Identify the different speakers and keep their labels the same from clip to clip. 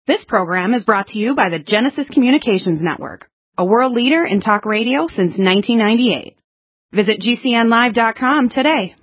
Speaker 1: This program is brought to you by the Genesis Communications Network, a world leader in talk radio since 1998. Visit GCNlive.com today.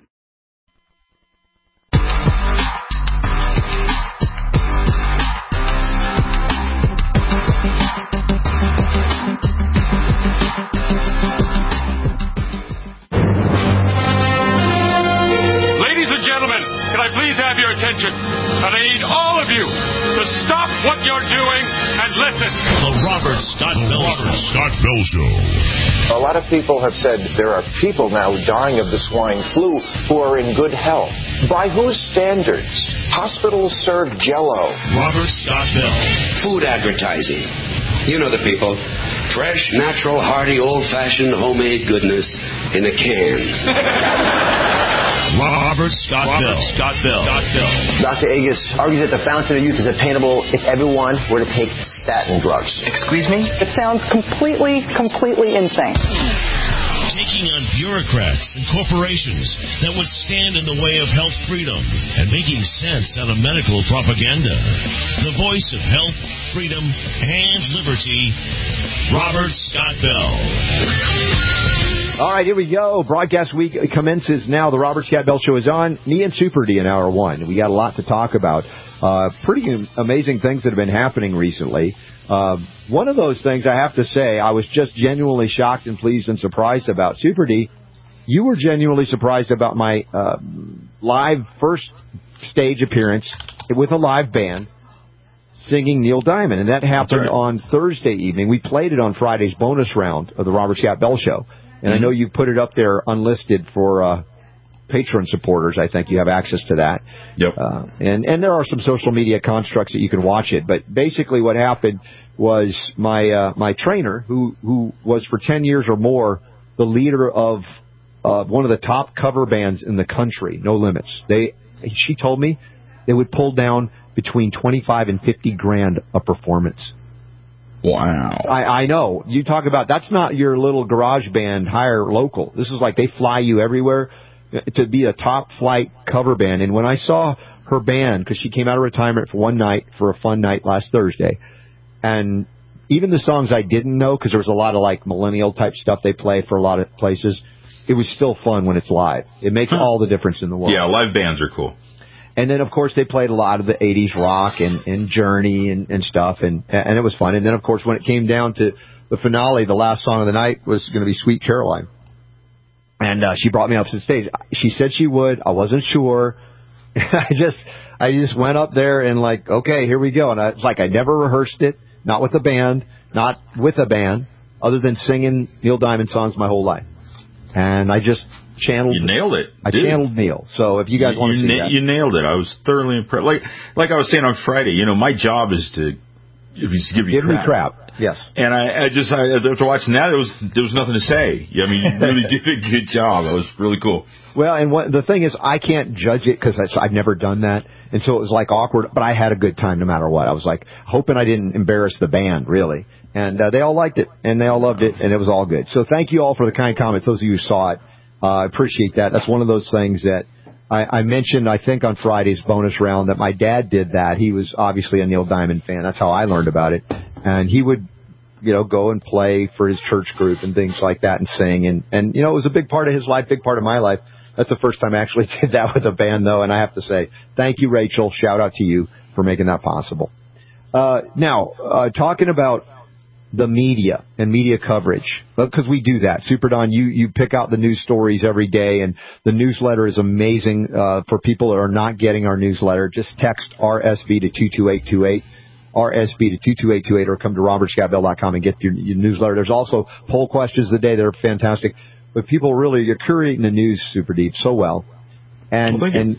Speaker 2: Ladies and gentlemen, can I please have your attention? And I need all of you to stop what you're doing and listen.
Speaker 3: The Robert Scott Bell Show.
Speaker 4: A lot of people have said there are people now dying of the swine flu who are in good health. By whose standards? Hospitals serve Jell-O.
Speaker 3: Robert Scott Bell.
Speaker 5: Food advertising. You know the people. Fresh, natural, hearty, old-fashioned, homemade goodness in a can.
Speaker 3: Robert Scott Bell.
Speaker 6: Dr. Agus argues that the fountain of youth is attainable if everyone were to take statin drugs.
Speaker 7: Excuse me? It sounds completely insane.
Speaker 3: Taking on bureaucrats and corporations that would stand in the way of health freedom and making sense out of medical propaganda. The voice of health, freedom, and liberty, Robert Scott Bell.
Speaker 8: All right, here we go. Broadcast week commences now. The Robert Scott Bell Show is on. Me and Super D in hour one. We got a lot to talk about. Pretty amazing things that have been happening recently. One of those things, I have to say, I was just genuinely shocked and pleased and surprised about. Super D, you were genuinely surprised about my live first stage appearance with a live band singing Neil Diamond. And that happened on Thursday evening. We played it on Friday's bonus round of the Robert Scott Bell Show. And I know you put it up there unlisted for Patreon supporters. I think you have access to that.
Speaker 9: Yep.
Speaker 8: And there are some social media constructs that you can watch it. But basically what happened was my trainer, who was for 10 years or more the leader of one of the top cover bands in the country, No Limits. She told me they would pull down between 25 and 50 grand a performance.
Speaker 9: Wow.
Speaker 8: I know. You talk about, that's not your little garage band hire local. This is like they fly you everywhere to be a top flight cover band. And when I saw her band, because she came out of retirement for one night, for a fun night last Thursday, and even the songs I didn't know, because there was a lot of like millennial type stuff they play for a lot of places, it was still fun when it's live. It makes all the difference in the world.
Speaker 9: Yeah, live bands are cool.
Speaker 8: And then, of course, they played a lot of the 80s rock and Journey and stuff, and it was fun. And then, of course, when it came down to the finale, the last song of the night was going to be Sweet Caroline. And she brought me up to the stage. She said she would. I wasn't sure. I just went up there and like, okay, here we go. And it's like I never rehearsed it, not with a band, other than singing Neil Diamond songs my whole life. And I just channeled.
Speaker 9: You nailed it.
Speaker 8: I channeled Neil. So if you guys want to see that.
Speaker 9: You nailed it. I was thoroughly impressed. Like I was saying on Friday, my job is to give me crap.
Speaker 8: Yes.
Speaker 9: And I after watching that, there was nothing to say. I mean, you really did a good job. It was really cool.
Speaker 8: Well, and the thing is, I can't judge it because I've never done that. And so it was like awkward, but I had a good time no matter what. I was like hoping I didn't embarrass the band, really. And they all liked it, and they all loved it, and it was all good. So thank you all for the kind comments, those of you who saw it. I appreciate that. That's one of those things that I mentioned, I think, on Friday's bonus round that my dad did that. He was obviously a Neil Diamond fan. That's how I learned about it. And he would, go and play for his church group and things like that and sing. And it was a big part of his life, big part of my life. That's the first time I actually did that with a band, though. And I have to say, thank you, Rachel. Shout out to you for making that possible. Now, talking about the media and media coverage, because we do that. Super Don, you pick out the news stories every day, and the newsletter is amazing. For people that are not getting our newsletter, just text RSV to 22828, RSV to 22828, or come to robertscottbell.com and get your newsletter. There's also poll questions of the day that are fantastic. But people really, you're curating the news, Super Deep, so well. And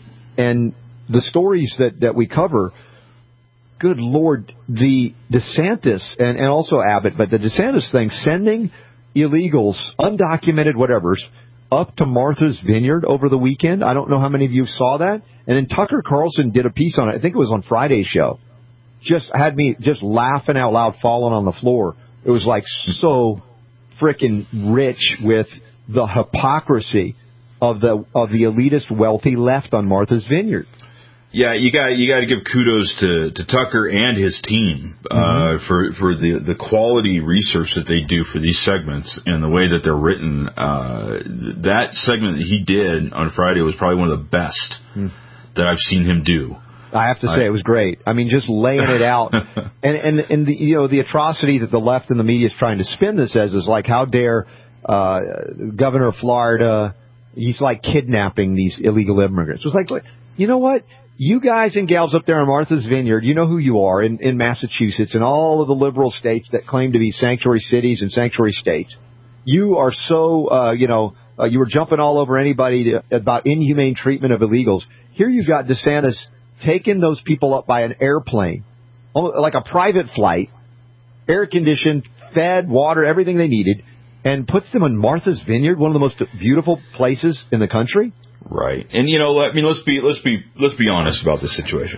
Speaker 8: the stories that we cover, good Lord, the DeSantis and also Abbott, but the DeSantis thing, sending illegals, undocumented whatevers, up to Martha's Vineyard over the weekend. I don't know how many of you saw that. And then Tucker Carlson did a piece on it. I think it was on Friday's show. Just had me just laughing out loud, falling on the floor. It was like so frickin' rich with the hypocrisy of the elitist wealthy left on Martha's Vineyard.
Speaker 9: Yeah, you got to give kudos to Tucker and his team for the quality research that they do for these segments and the way that they're written. That segment that he did on Friday was probably one of the best that I've seen him do.
Speaker 8: I have to say it was great. I mean, just laying it out, and the atrocity that the left and the media is trying to spin this as is like, how dare Governor of Florida? He's like kidnapping these illegal immigrants. It was like, you know what? You guys and gals up there in Martha's Vineyard, you know who you are in Massachusetts and all of the liberal states that claim to be sanctuary cities and sanctuary states. You are so, you were jumping all over anybody about inhumane treatment of illegals. Here you've got DeSantis taking those people up by an airplane, like a private flight, air-conditioned, fed, water, everything they needed, and puts them in Martha's Vineyard, one of the most beautiful places in the country.
Speaker 9: Right. And, let's be honest about this situation.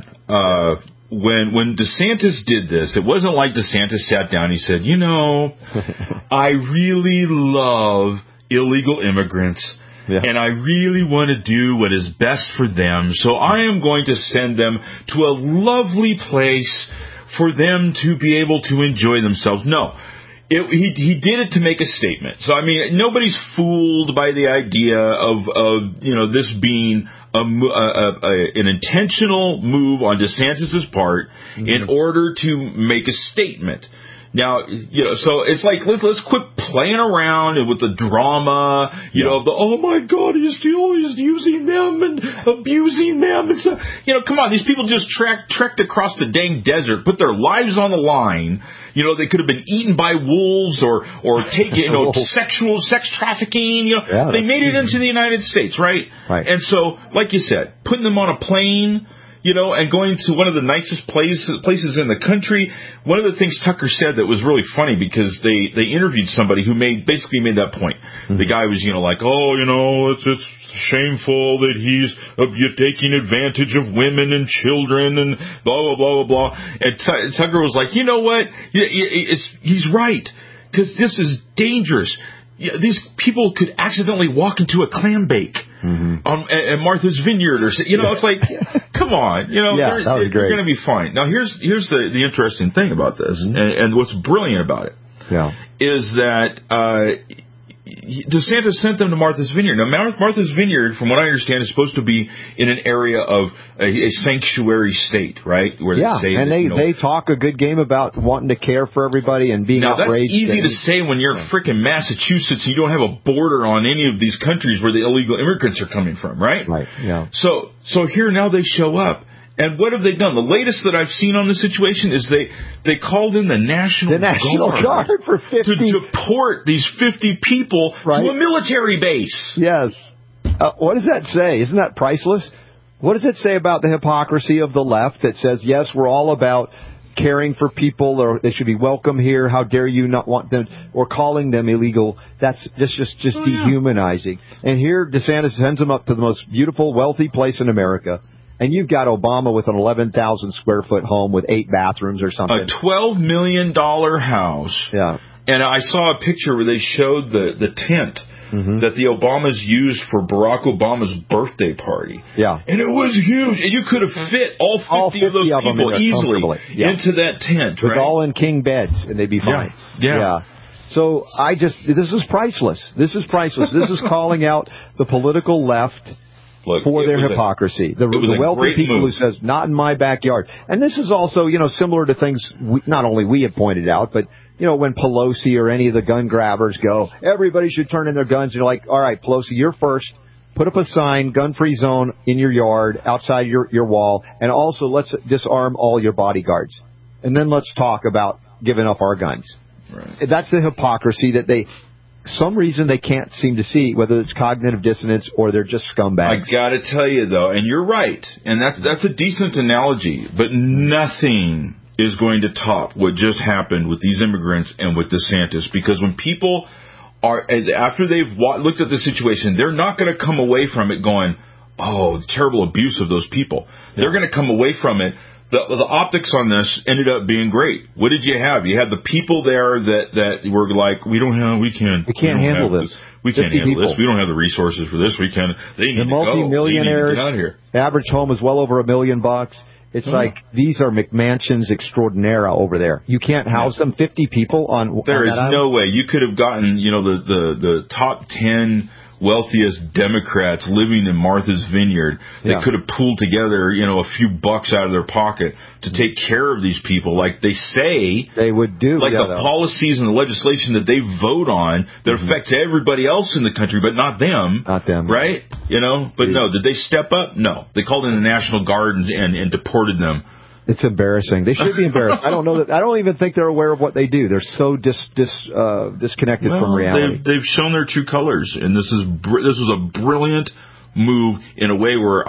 Speaker 9: When DeSantis did this, it wasn't like DeSantis sat down and he said, I really love illegal immigrants. Yeah. And I really want to do what is best for them, so I am going to send them to a lovely place for them to be able to enjoy themselves. No. He did it to make a statement. So, nobody's fooled by the idea of this being an intentional move on DeSantis' part in order to make a statement. Now, so it's like, let's quit playing around with the drama, of the, oh my God, he's using them and abusing them. And so, come on, these people just trekked across the dang desert, put their lives on the line. They could have been eaten by wolves or taken, sexual sex trafficking. They made it into the United States, right? Right. And so, like you said, putting them on a plane, and going to one of the nicest places in the country. One of the things Tucker said that was really funny because they interviewed somebody who basically made that point. The guy was, it's shameful that he's taking advantage of women and children and blah, blah, blah, blah, blah. And Tucker was like, you know what? He's right, because this is dangerous. These people could accidentally walk into a clam bake at Martha's Vineyard, or it's like, come on, they're going to be fine. Now, here's the interesting thing about this, and what's brilliant about it, is that DeSantis sent them to Martha's Vineyard. Now, Martha's Vineyard, from what I understand, is supposed to be in an area of a sanctuary state, right? Where they
Speaker 8: talk a good game about wanting to care for everybody and being outraged.
Speaker 9: That's easy to say when you're frickin' Massachusetts and you don't have a border on any of these countries where the illegal immigrants are coming from, right? Right, yeah. So here now they show up. And what have they done? The latest that I've seen on the situation is they called in the National Guard
Speaker 8: for 50
Speaker 9: to deport these 50 people to a military base.
Speaker 8: Yes. What does that say? Isn't that priceless? What does it say about the hypocrisy of the left that says, yes, we're all about caring for people, or they should be welcome here. How dare you not want them, or calling them illegal? That's just dehumanizing. And here DeSantis sends them up to the most beautiful, wealthy place in America. And you've got Obama with an 11,000 square foot home with 8 bathrooms or something.
Speaker 9: A $12 million house. Yeah. And I saw a picture where they showed the tent that the Obamas used for Barack Obama's birthday party. Yeah. And it was huge. And you could have fit all 50 of those people easily into that tent,
Speaker 8: right? With all in king beds, and they'd be fine. Yeah. So this is priceless. This is priceless. This is calling out the political left. For their hypocrisy. The wealthy people who says, not in my backyard. And this is also, similar to things not only we have pointed out, but, when Pelosi or any of the gun grabbers go, everybody should turn in their guns. And you're like, all right, Pelosi, you're first. Put up a sign, gun-free zone in your yard, outside your wall. And also, let's disarm all your bodyguards. And then let's talk about giving up our guns. Right. That's the hypocrisy that some reason they can't seem to see, whether it's cognitive dissonance or they're just scumbags.
Speaker 9: I got to tell you, though, and you're right, and that's a decent analogy, but nothing is going to top what just happened with these immigrants and with DeSantis, because when people are, after they've looked at the situation, they're not going to come away from it going, oh, the terrible abuse of those people. Yeah. They're going to come away from it the optics on this ended up being great. What did you have? You had the people there that were like, we can't
Speaker 8: handle this.
Speaker 9: We can't handle this. We don't have the resources for this. They need to go.
Speaker 8: Multi-millionaires.
Speaker 9: They need to get out of here.
Speaker 8: Average home is well over $1 million. It's like these are McMansions extraordinaire over there. You can't house them 50 people on.
Speaker 9: There is no way you could have gotten the top 10 wealthiest Democrats living in Martha's Vineyard. They could have pulled together a few bucks out of their pocket to take care of these people, like they say
Speaker 8: they would do.
Speaker 9: Like the policies and the legislation that they vote on that affects everybody else in the country, but not them.
Speaker 8: Not them,
Speaker 9: right? But no, did they step up? No, they called in the National Guard and deported them.
Speaker 8: It's embarrassing. They should be embarrassed. I don't know that. I don't even think they're aware of what they do. They're so disconnected from reality.
Speaker 9: They've shown their true colors, and this was a brilliant move in a way where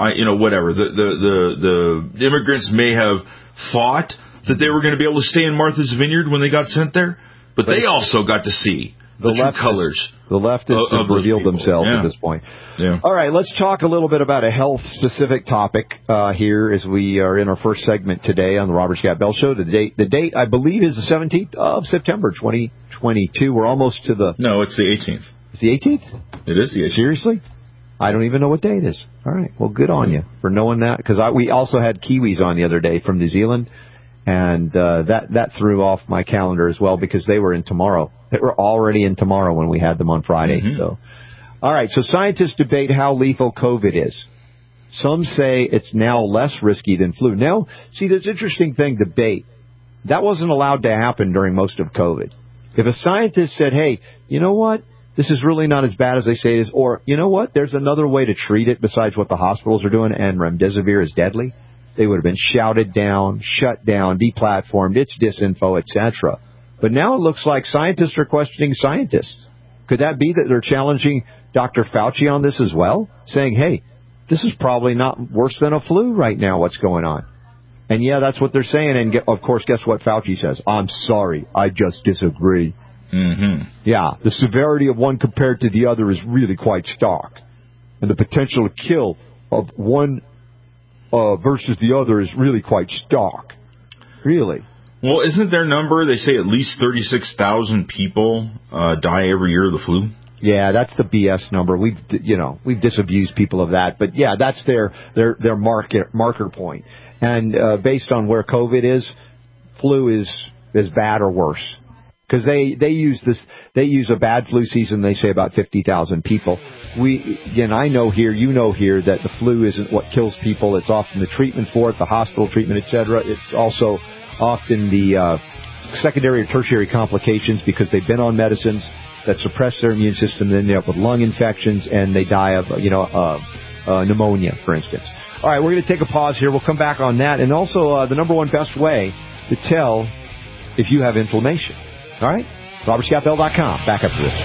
Speaker 9: the immigrants may have thought that they were going to be able to stay in Martha's Vineyard when they got sent there, but they also got to see the true colors.
Speaker 8: The leftists have revealed themselves at this point.
Speaker 9: Yeah.
Speaker 8: All right, let's talk a little bit about a health-specific topic here as we are in our first segment today on the Robert Scott Bell Show. The date, I believe, is the 17th of September, 2022. We're almost to the...
Speaker 9: No, it's the 18th.
Speaker 8: It's the 18th?
Speaker 9: It is the 18th.
Speaker 8: Seriously? I don't even know what day it is. All right, well, good on you for knowing that, because we also had Kiwis on the other day from New Zealand, and that threw off my calendar as well because they were in tomorrow. They were already in tomorrow when we had them on Friday.
Speaker 9: Mm-hmm.
Speaker 8: So, all right, so scientists debate how lethal COVID is. Some say it's now less risky than flu. Now, see, this interesting thing, debate. That wasn't allowed to happen during most of COVID. If a scientist said, hey, you know what? This is really not as bad as they say it is. Or, you know what? There's another way to treat it besides what the hospitals are doing, and remdesivir is deadly. They would have been shouted down, shut down, deplatformed. It's disinfo, etc. But now it looks like scientists are questioning scientists. Could that be that they're challenging Dr. Fauci on this as well? Saying, hey, this is probably not worse than a flu right now, what's going on? And yeah, that's what they're saying. And of course, guess what Fauci says? I'm sorry, I just disagree.
Speaker 9: Mm-hmm.
Speaker 8: Yeah, the severity of one compared to the other is really quite stark. And the potential to kill of one versus the other is really quite stark. Really.
Speaker 9: Well, isn't their number, they say at least 36,000 people die every year of the flu?
Speaker 8: Yeah, that's the BS number. We've disabused people of that. But yeah, that's their marker point. And based on where COVID is, flu is bad or worse. Because they use a bad flu season, they say about 50,000 people. I know here, here that the flu isn't what kills people. It's often the treatment for it, the hospital treatment, etc. It's also often the secondary or tertiary complications because they've been on medicines that suppress their immune system, then they end up with lung infections, and they die of pneumonia, for instance. All right, we're going to take a pause here. We'll come back on that, and also the number one best way to tell if you have inflammation. All right? RobertScottBell.com. Back up to this.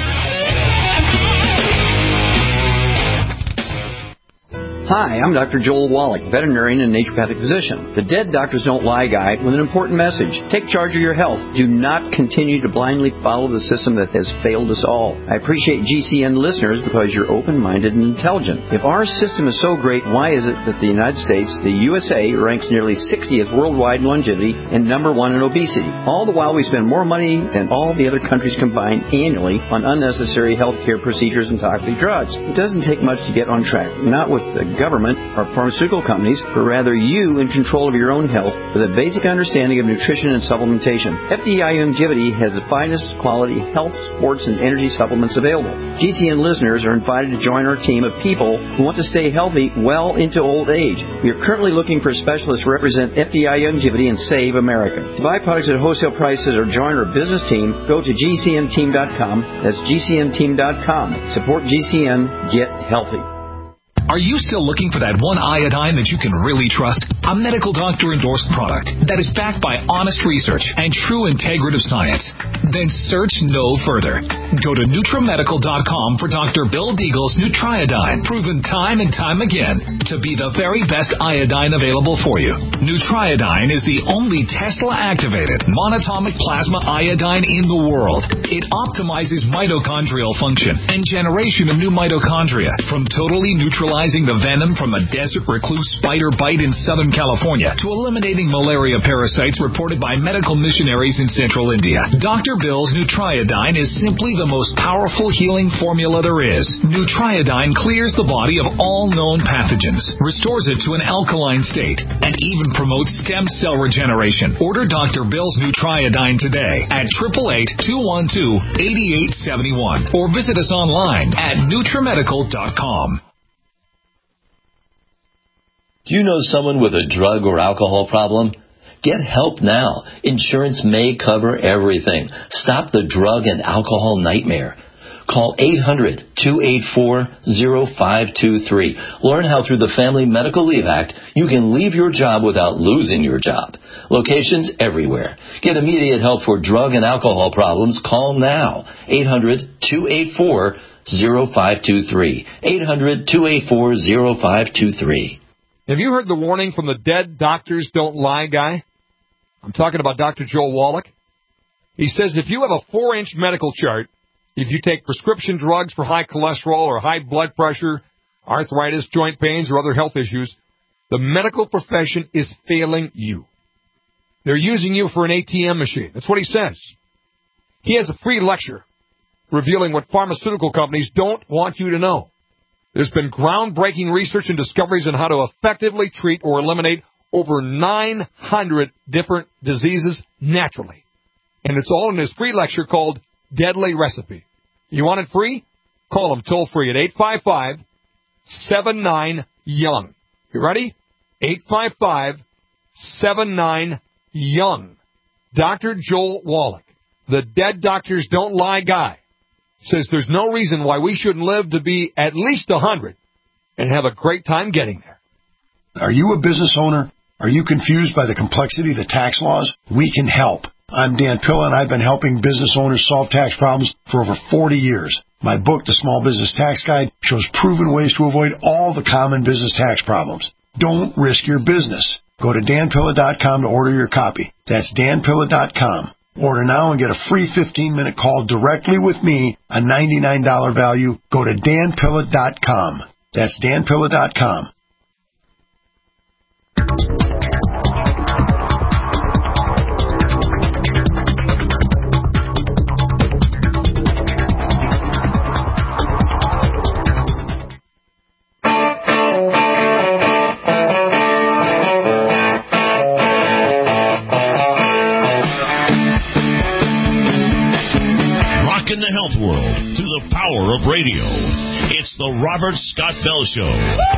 Speaker 10: Hi, I'm Dr. Joel Wallach, veterinarian and naturopathic physician. The Dead Doctors Don't Lie guy with an important message. Take charge of your health. Do not continue to blindly follow the system that has failed us all. I appreciate GCN listeners because you're open-minded and intelligent. If our system is so great, why is it that the United States, the USA, ranks nearly 60th worldwide in longevity and number one in obesity? All the while we spend more money than all the other countries combined annually on unnecessary health care procedures and toxic drugs. It doesn't take much to get on track. Not with the government or pharmaceutical companies, but rather you in control of your own health with a basic understanding of nutrition and supplementation. FDI Longevity has the finest quality health, sports, and energy supplements available. GCN listeners are invited to join our team of people who want to stay healthy well into old age. We are currently looking for specialists to represent FDI Longevity and Save America. To buy products at wholesale prices or join our business team, go to GCNteam.com. That's GCNteam.com. Support GCN. Get healthy.
Speaker 11: Are you still looking for that one iodine that you can really trust? A medical doctor-endorsed product that is backed by honest research and true integrative science. Then search no further. Go to NutriMedical.com for Dr. Bill Deagle's Nutriodine, proven time and time again to be the very best iodine available for you. Nutriodine is the only Tesla-activated monatomic plasma iodine in the world. It optimizes mitochondrial function and generation of new mitochondria, from totally neutralizing the venom from a desert recluse spider bite in Southern California to eliminating malaria parasites reported by medical missionaries in Central India. Dr. Bill's Nutriodine is simply the most powerful healing formula there is. Nutriodine clears the body of all known pathogens, restores it to an alkaline state, and even promotes stem cell regeneration. Order Dr. Bill's Nutriodine today at 888-212-8871 or visit us online at NutriMedical.com.
Speaker 12: Do you know someone with a drug or alcohol problem? Get help now. Insurance may cover everything. Stop the drug and alcohol nightmare. Call 800-284-0523. Learn how through the Family Medical Leave Act you can leave your job without losing your job. Locations everywhere. Get immediate help for drug and alcohol problems. Call now. 800-284-0523. 800-284-0523.
Speaker 13: Have you heard the warning from the Dead Doctors Don't Lie guy? I'm talking about Dr. Joel Wallach. He says if you have a 4-inch medical chart, if you take prescription drugs for high cholesterol or high blood pressure, arthritis, joint pains, or other health issues, the medical profession is failing you. They're using you for an ATM machine. That's what he says. He has a free lecture revealing what pharmaceutical companies don't want you to know. There's been groundbreaking research and discoveries on how to effectively treat or eliminate over 900 different diseases naturally. And it's all in his free lecture called Deadly Recipe. You want it free? Call him toll free at 855-79-YOUNG. You ready? 855-79-YOUNG. Dr. Joel Wallach, the Dead Doctors Don't Lie guy, says there's no reason why we shouldn't live to be at least 100 and have a great time getting there.
Speaker 14: Are you a business owner? Are you confused by the complexity of the tax laws? We can help. I'm Dan Pilla, and I've been helping business owners solve tax problems for over 40 years. My book, The Small Business Tax Guide, shows proven ways to avoid all the common business tax problems. Don't risk your business. Go to danpilla.com to order your copy. That's danpilla.com. Order now and get a free 15-minute call directly with me, a $99 value. Go to danpilla.com. That's danpilla.com.
Speaker 3: In the health world through the power of radio. It's the Robert Scott Bell Show.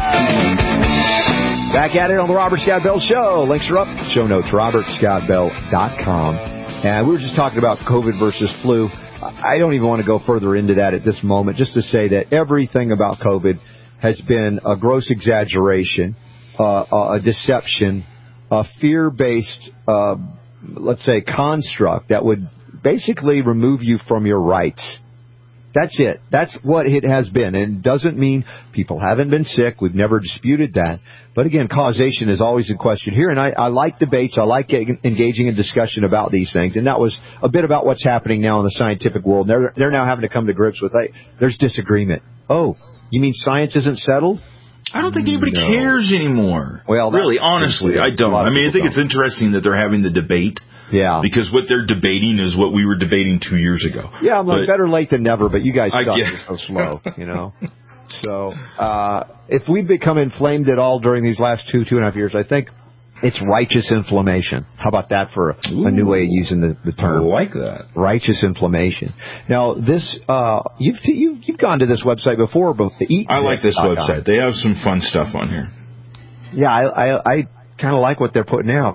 Speaker 8: Back at it on the Robert Scott Bell Show. Links are up. Show notes, robertscottbell.com. And we were just talking about COVID versus flu. I don't even want to go further into that at this moment, just to say that everything about COVID has been a gross exaggeration, a deception, a fear-based, let's say, construct that would basically remove you from your rights. That's it. That's what it has been. And it doesn't mean people haven't been sick. We've never disputed that. But again, causation is always in question here. And I like debates. I like engaging in discussion about these things. And that was a bit about what's happening now in the scientific world. They're now having to come to grips with, hey, there's disagreement. Oh, you mean science isn't settled?
Speaker 9: I don't think anybody cares anymore.
Speaker 8: Well,
Speaker 9: really, honestly, I don't. I mean, I think it's interesting that they're having the debate.
Speaker 8: Yeah.
Speaker 9: Because what they're debating is what we were debating 2 years ago.
Speaker 8: Yeah, I'm like, better late than never, but you guys suck. You're so slow, you know. So, if we've become inflamed at all during these last 2.5 years, I think it's righteous inflammation. How about that for a new way of using the term?
Speaker 9: I like that.
Speaker 8: Righteous inflammation. Now, this, you've gone to this website before, but
Speaker 9: I like this website. They have some fun stuff on here.
Speaker 8: Yeah, I kind of like what they're putting out.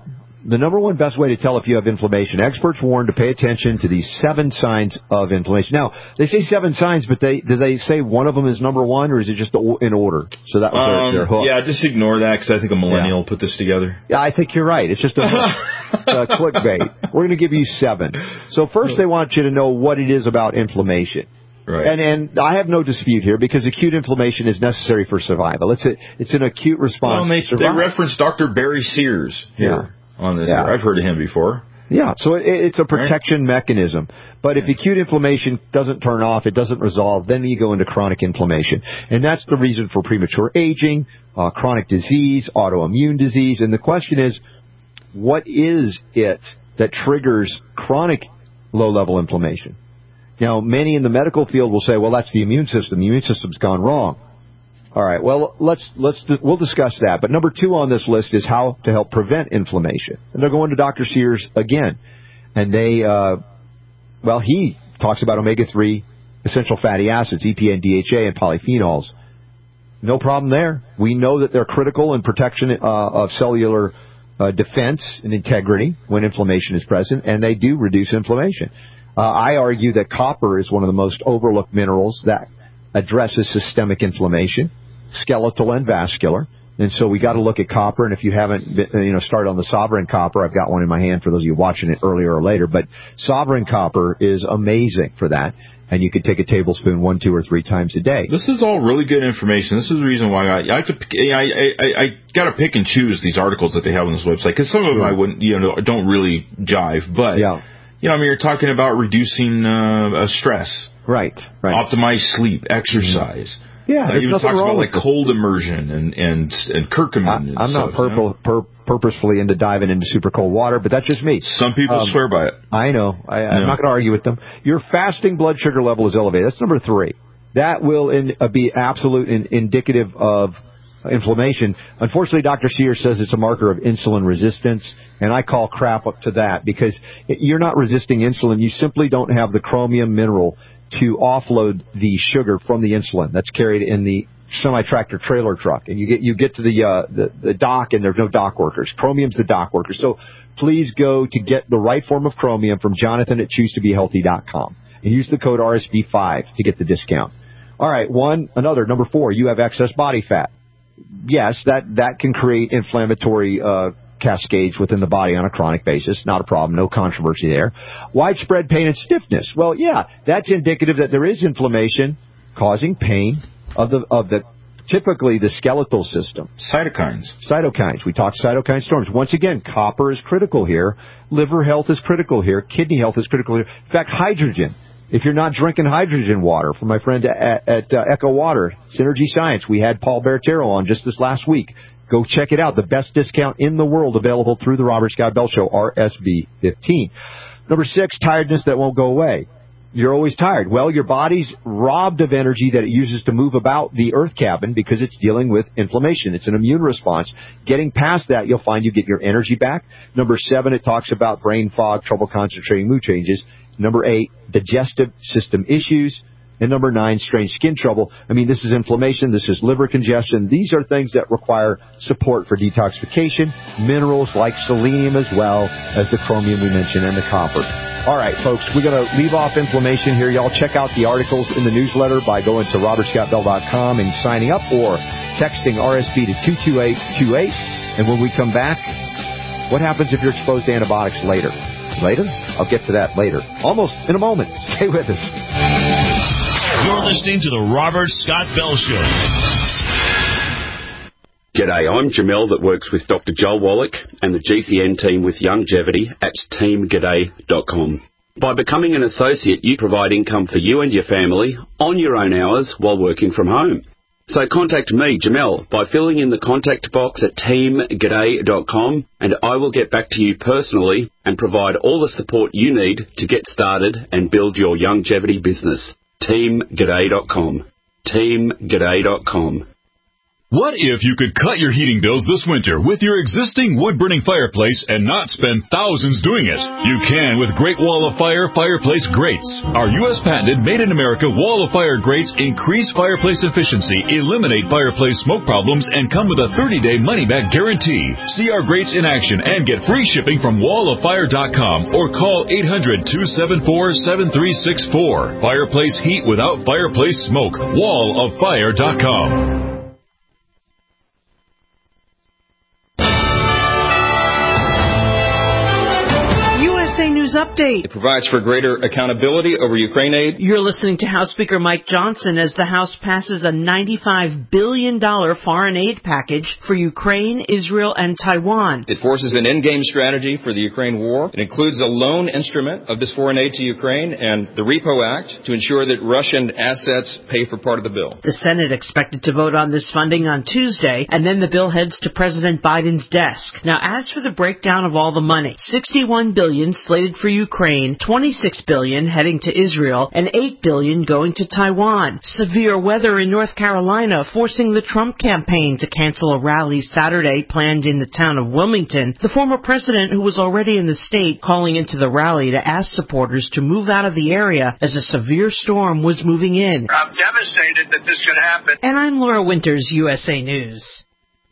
Speaker 8: The number one best way to tell if you have inflammation. Experts warn to pay attention to these 7 signs of inflammation. Now, they say 7 signs, but do they say one of them is number 1, or is it just in order? So that was their hook.
Speaker 9: Yeah, just ignore that because I think a millennial put this together.
Speaker 8: Yeah, I think you're right. It's just a clickbait. We're going to give you 7. So first they want you to know what it is about inflammation.
Speaker 9: Right.
Speaker 8: And I have no dispute here because acute inflammation is necessary for survival. It's an acute response.
Speaker 9: Well, they reference Dr. Barry Sears here on this. Yeah. I've heard of him before.
Speaker 8: Yeah, so it's a protection mechanism. But if acute inflammation doesn't turn off, it doesn't resolve, then you go into chronic inflammation. And that's the reason for premature aging, chronic disease, autoimmune disease. And the question is, what is it that triggers chronic low-level inflammation? Now, many in the medical field will say, well, that's the immune system. The immune system's gone wrong. All right, well, we'll discuss that. But number 2 on this list is how to help prevent inflammation. And they're going to Dr. Sears again. And he talks about omega-3 essential fatty acids, EPA and DHA, and polyphenols. No problem there. We know that they're critical in protection of cellular defense and integrity when inflammation is present, and they do reduce inflammation. I argue that copper is one of the most overlooked minerals that addresses systemic inflammation, skeletal and vascular. And so we got to look at copper. And if you haven't started on the Sovereign Copper, I've got one in my hand for those of you watching it earlier or later. But Sovereign Copper is amazing for that. And you could take a tablespoon 1, 2, or 3 times a day.
Speaker 9: This is all really good information. This is the reason why I got to pick and choose these articles that they have on this website, because some of them I wouldn't, don't really jive. But you're talking about reducing stress,
Speaker 8: right?
Speaker 9: Optimize sleep, exercise.
Speaker 8: Yeah,
Speaker 9: even talks about like cold immersion and curcumin.
Speaker 8: I'm not purposefully into diving into super cold water, but that's just me.
Speaker 9: Some people swear by it.
Speaker 8: I know. I'm not going to argue with them. Your fasting blood sugar level is elevated. That's number 3. That will be absolute indicative of inflammation. Unfortunately, Dr. Sears says it's a marker of insulin resistance, and I call crap up to that because you're not resisting insulin. You simply don't have the chromium mineral to offload the sugar from the insulin that's carried in the semi-tractor trailer truck. And you get to the dock, and there's no dock workers. Chromium's the dock worker. So please go to get the right form of chromium from Jonathan at ChooseToBeHealthy.com and use the code RSB5 to get the discount. All right, number 4, you have excess body fat. Yes, that can create inflammatory cascades within the body on a chronic basis. Not a problem. No controversy there. Widespread pain and stiffness. Well, yeah, that's indicative that there is inflammation causing pain of the typically the skeletal system. Cytokines. We talked cytokine storms. Once again, copper is critical here. Liver health is critical here. Kidney health is critical here. In fact, hydrogen. If you're not drinking hydrogen water, from my friend at Echo Water, Synergy Science, we had Paul Bertero on just this last week. Go check it out. The best discount in the world available through the Robert Scott Bell Show, RSB15. Number 6, tiredness that won't go away. You're always tired. Well, your body's robbed of energy that it uses to move about the earth cabin because it's dealing with inflammation. It's an immune response. Getting past that, you'll find you get your energy back. Number 7, it talks about brain fog, trouble concentrating, mood changes. Number 8, digestive system issues. And number 9, strange skin trouble. I mean, this is inflammation. This is liver congestion. These are things that require support for detoxification. Minerals like selenium as well as the chromium we mentioned and the copper. All right, folks, we're going to leave off inflammation here. Y'all check out the articles in the newsletter by going to robertscottbell.com and signing up or texting RSB to 22828. And when we come back, what happens if you're exposed to antibiotics later? Later? I'll get to that later. Almost in a moment. Stay with us.
Speaker 3: You're listening to the Robert Scott Bell Show.
Speaker 15: G'day, I'm Jamel that works with Dr. Joel Wallach and the GCN team with Longevity at teamg'day.com. By becoming an associate, you provide income for you and your family on your own hours while working from home. So contact me, Jamel, by filling in the contact box at teamg'day.com, and I will get back to you personally and provide all the support you need to get started and build your longevity business. teamg'day.com. teamg'day.com.
Speaker 16: What if you could cut your heating bills this winter with your existing wood-burning fireplace and not spend thousands doing it? You can with Great Wall of Fire fireplace grates. Our U.S. patented made-in-America Wall of Fire grates increase fireplace efficiency, eliminate fireplace smoke problems, and come with a 30-day money-back guarantee. See our grates in action and get free shipping from walloffire.com or call 800-274-7364. Fireplace heat without fireplace smoke. walloffire.com.
Speaker 17: News Update.
Speaker 18: It provides for greater accountability over Ukraine aid.
Speaker 17: You're listening to House Speaker Mike Johnson as the House passes a $95 billion foreign aid package for Ukraine, Israel, and Taiwan.
Speaker 18: It forces an endgame strategy for the Ukraine war. It includes a loan instrument of this foreign aid to Ukraine and the Repo Act to ensure that Russian assets pay for part of the bill.
Speaker 17: The Senate expected to vote on this funding on Tuesday, and then the bill heads to President Biden's desk. Now, as for the breakdown of all the money, $61 billion slated for Ukraine, $26 billion heading to Israel, and $8 billion going to Taiwan. Severe weather in North Carolina forcing the Trump campaign to cancel a rally Saturday planned in the town of Wilmington. The former president, who was already in the state, calling into the rally to ask supporters to move out of the area as a severe storm was moving in.
Speaker 19: I'm devastated that this could happen.
Speaker 17: And I'm Laura Winters, USA News.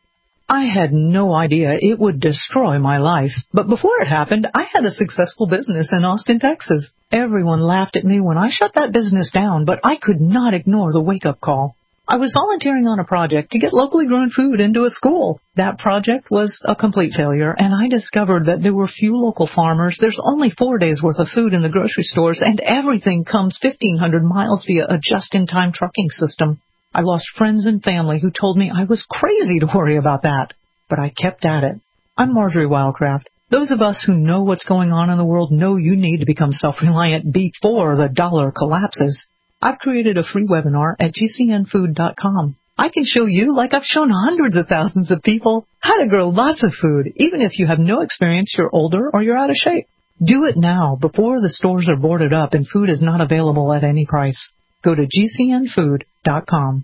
Speaker 20: I had no idea it would destroy my life. But before it happened, I had a successful business in Austin, Texas. Everyone laughed at me when I shut that business down, but I could not ignore the wake-up call. I was volunteering on a project to get locally grown food into a school. That project was a complete failure, and I discovered that there were few local farmers. There's only 4 days' worth of food in the grocery stores, and everything comes 1,500 miles via a just-in-time trucking system. I lost friends and family who told me I was crazy to worry about that. But I kept at it. I'm Marjorie Wildcraft. Those of us who know what's going on in the world know you need to become self-reliant before the dollar collapses. I've created a free webinar at gcnfood.com. I can show you, like I've shown hundreds of thousands of people, how to grow lots of food, even if you have no experience, you're older, or you're out of shape. Do it now before the stores are boarded up and food is not available at any price. Go to gcnfood.com.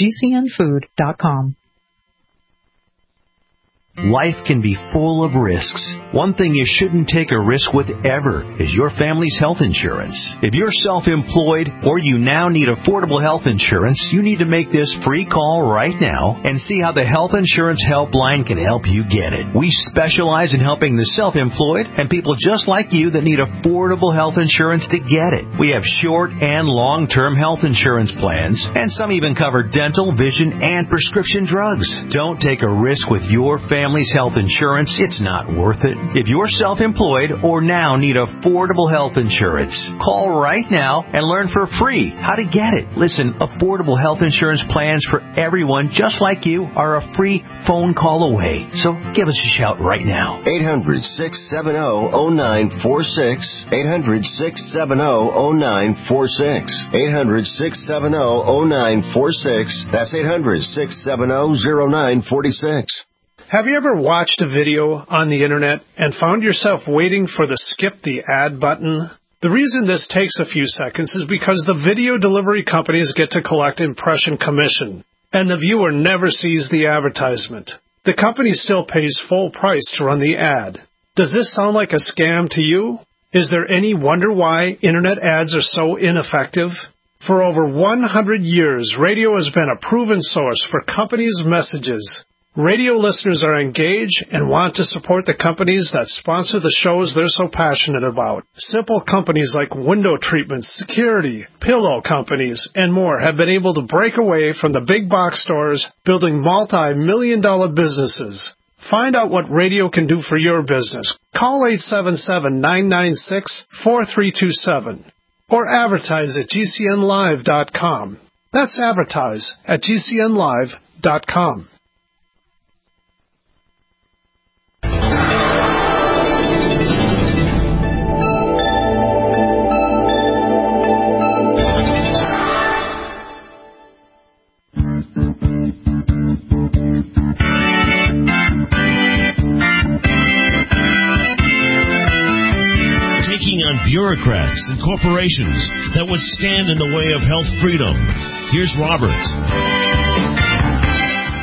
Speaker 20: gcnfood.com.
Speaker 21: Life can be full of risks. One thing you shouldn't take a risk with ever is your family's health insurance. If you're self-employed or you now need affordable health insurance, you need to make this free call right now and see how the Health Insurance Helpline can help you get it. We specialize in helping the self-employed and people just like you that need affordable health insurance to get it. We have short and long-term health insurance plans, and some even cover dental, vision, and prescription drugs. Don't take a risk with your family's health insurance. It's not worth it. If you're self-employed or now need affordable health insurance, call right now and learn for free how to get it. Listen, affordable health insurance plans for everyone just like you are a free phone call away. So give us a shout right now.
Speaker 22: 800-670-0946. 800-670-0946. 800-670-0946. That's 800-670-0946.
Speaker 23: Have you ever watched a video on the internet and found yourself waiting for the skip the ad button? The reason this takes a few seconds is because the video delivery companies get to collect impression commission, and the viewer never sees the advertisement. The company still pays full price to run the ad. Does this sound like a scam to you? Is there any wonder why internet ads are so ineffective? For over 100 years, radio has been a proven source for companies' messages. Radio listeners are engaged and want to support the companies that sponsor the shows they're so passionate about. Simple companies like window treatments, security, pillow companies, and more have been able to break away from the big box stores, building multi-million-dollar businesses. Find out what radio can do for your business. Call 877-996-4327 or advertise at gcnlive.com. That's advertise at gcnlive.com.
Speaker 3: Taking on bureaucrats and corporations that would stand in the way of health freedom. Here's Robert.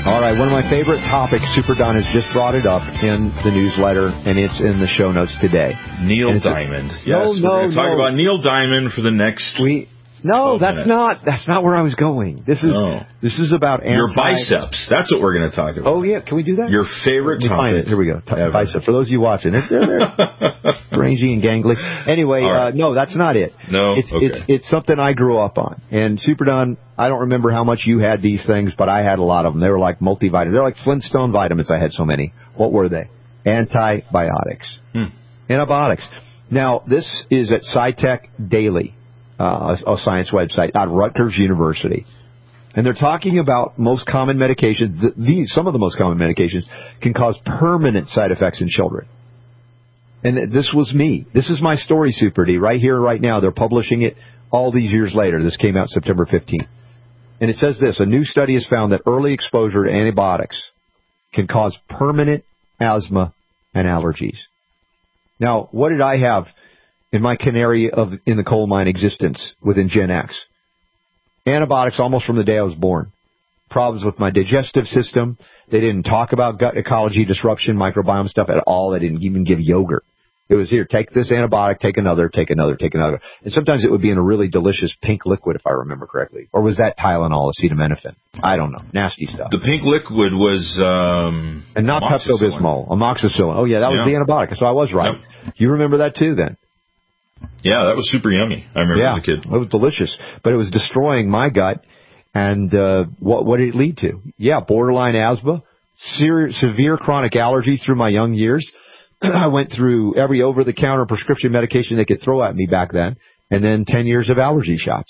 Speaker 8: All right, one of my favorite topics, Super Don has just brought it up in the newsletter, and it's in the show notes today.
Speaker 9: Neil Diamond. Yes, we're going to talk about Neil Diamond for the next...
Speaker 8: No, that's not where I was going. This is about
Speaker 9: your biceps. That's what we're going to talk about.
Speaker 8: Oh yeah, can we do that?
Speaker 9: Your favorite topic.
Speaker 8: Find it. Here we go. Biceps. For those of you watching, they're rangy and gangly. Anyway, right. No, that's not it.
Speaker 9: No,
Speaker 8: it's something I grew up on. And Super Don, I don't remember how much you had these things, but I had a lot of them. They were like multivitamins. They're like Flintstone vitamins. I had so many. What were they? Antibiotics. Antibiotics. Now this is at SciTech Daily. A science website at Rutgers University. And they're talking about most common medications. Some of the most common medications can cause permanent side effects in children. And this was me. This is my story, Super D, right here, right now. They're publishing it all these years later. This came out September 15th. And it says this: a new study has found that early exposure to antibiotics can cause permanent asthma and allergies. Now, what did I have in my canary in the coal mine existence within Gen X? Antibiotics almost from the day I was born. Problems with my digestive system. They didn't talk about gut ecology disruption, microbiome stuff at all. They didn't even give yogurt. It was here, take this antibiotic, take another. And sometimes it would be in a really delicious pink liquid, if I remember correctly. Or was that Tylenol, acetaminophen? I don't know. Nasty stuff.
Speaker 9: The pink liquid was...
Speaker 8: and not Pepto-Bismol. Amoxicillin. Oh, yeah, that was the antibiotic. So I was right. Yep. You remember that too, then?
Speaker 9: Yeah, that was super yummy. I remember as a kid.
Speaker 8: It was delicious, but it was destroying my gut. And what did it lead to? Yeah, borderline asthma, severe chronic allergies through my young years. I went through every over-the-counter prescription medication they could throw at me back then, and then 10 years of allergy shots.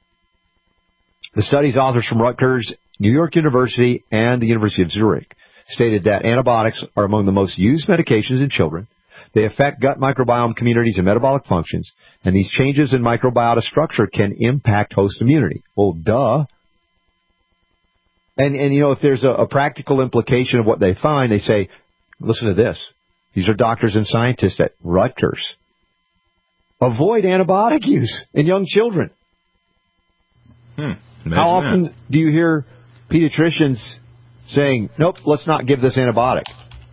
Speaker 8: The study's authors from Rutgers, New York University, and the University of Zurich stated that antibiotics are among the most used medications in children. They affect gut microbiome communities and metabolic functions, and these changes in microbiota structure can impact host immunity. Well, duh. And you know, if there's a practical implication of what they find, they say, listen to this. These are doctors and scientists at Rutgers. Avoid antibiotic use in young children. How often do you hear pediatricians saying, nope, let's not give this antibiotic?